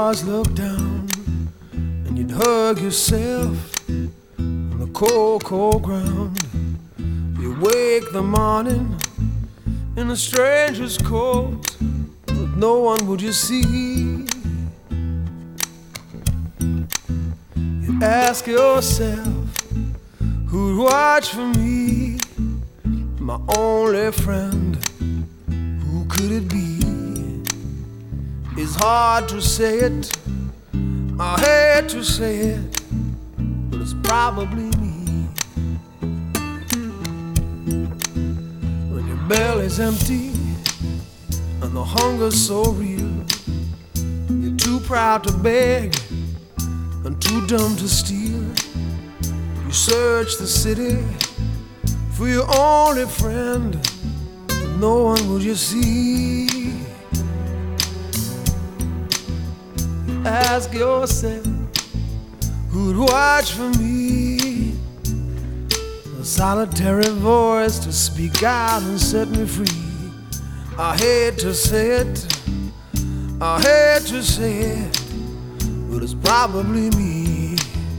stars look down, and you'd hug yourself on the cold, cold ground. You wake the morning in a stranger's coat, but no one would you see. You ask yourself, who'd watch for me? My only friend, who could it be? It's hard to say it, I hate to say it, but it's probably me. When your belly's empty and the hunger's so real, you're too proud to beg and too dumb to steal. You search the city for your only friend, but no one will you see. Ask yourself, who'd watch for me? A solitary voice to speak out and set me free. I hate to say it, I hate to say it, but it's probably me.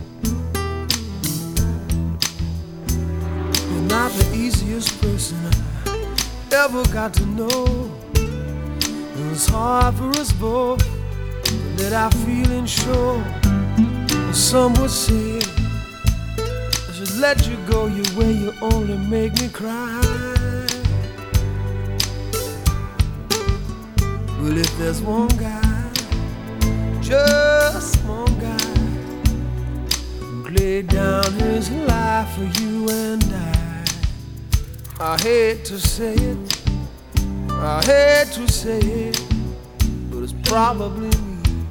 You're not the easiest person I ever got to know. It's hard for us both that our feelings show. Some would say I should let you go your way, you only make me cry. Well, if there's one guy, just one guy, who laid down his life for you and I hate to say it, I hate to say it, but it's probably me.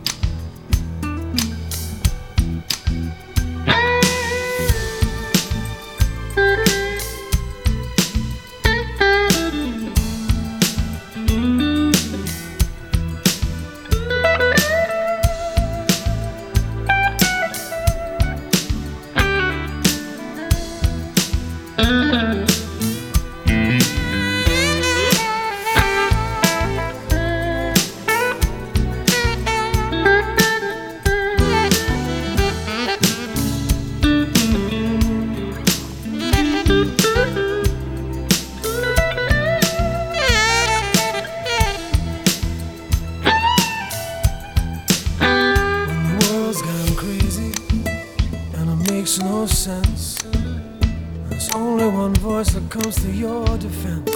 Makes no sense. There's only one voice that comes to your defense.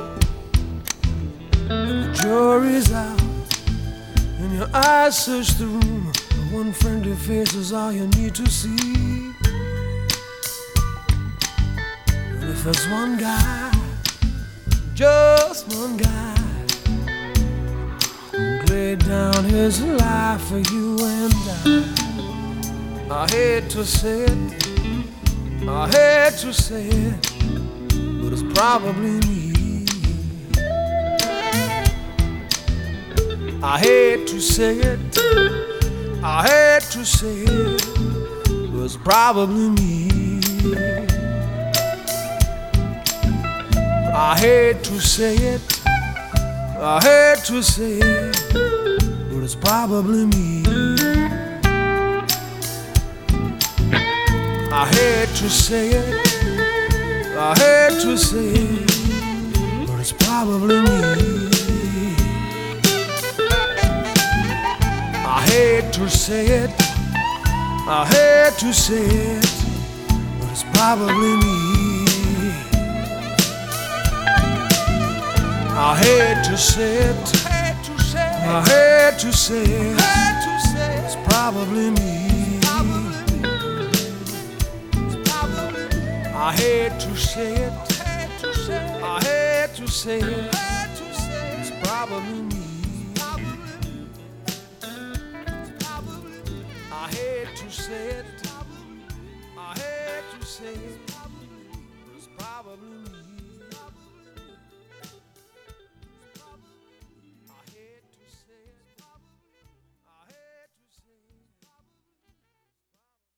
And the jury's out, and your eyes search the room. The one friendly face is all you need to see. And if there's one guy, just one guy, who laid down his life for you and I hate to say it, I hate to say it, but it's probably me. I hate to say it, I hate to say it, but it's probably me. I hate to say it, I hate to say it, but it's probably me. I hate to say it, I hate to say it, but it's probably me. I hate to say it, I hate to say it, but it's probably me. I hate to say it, I hate to say it, it's probably me. I hate to say it, I hate to say it, it's probably me. I hate to say it, I hate to say it.